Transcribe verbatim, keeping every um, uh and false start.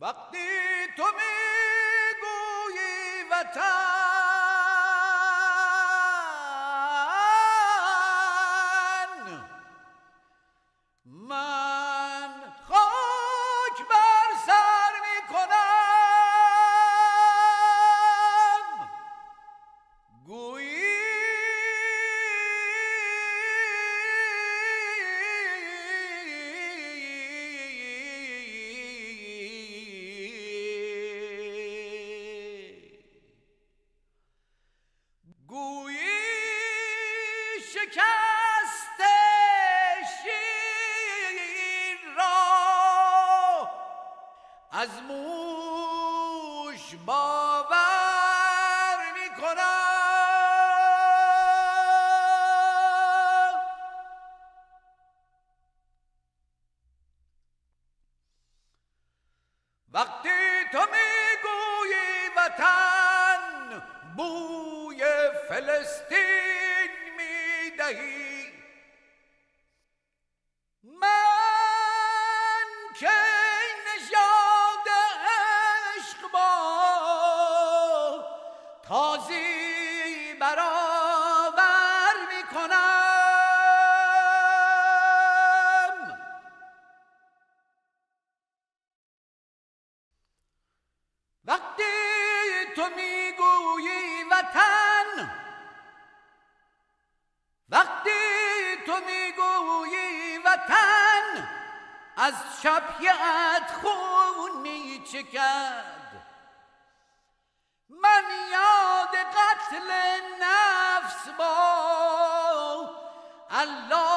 وقتی تو میگویی وطن من خاک بر سر میکنم گویی شکست شیر را از موش باور می کنم وقتی تو میگویی وطن بوی فلسطین میدهی من که نژاد عشق با تازی برابر میکنم وقتی تو میگویی وطن وقتی تو میگویی وطن از شبیه‌ات خون میچکد من یاد قتل نفس با الله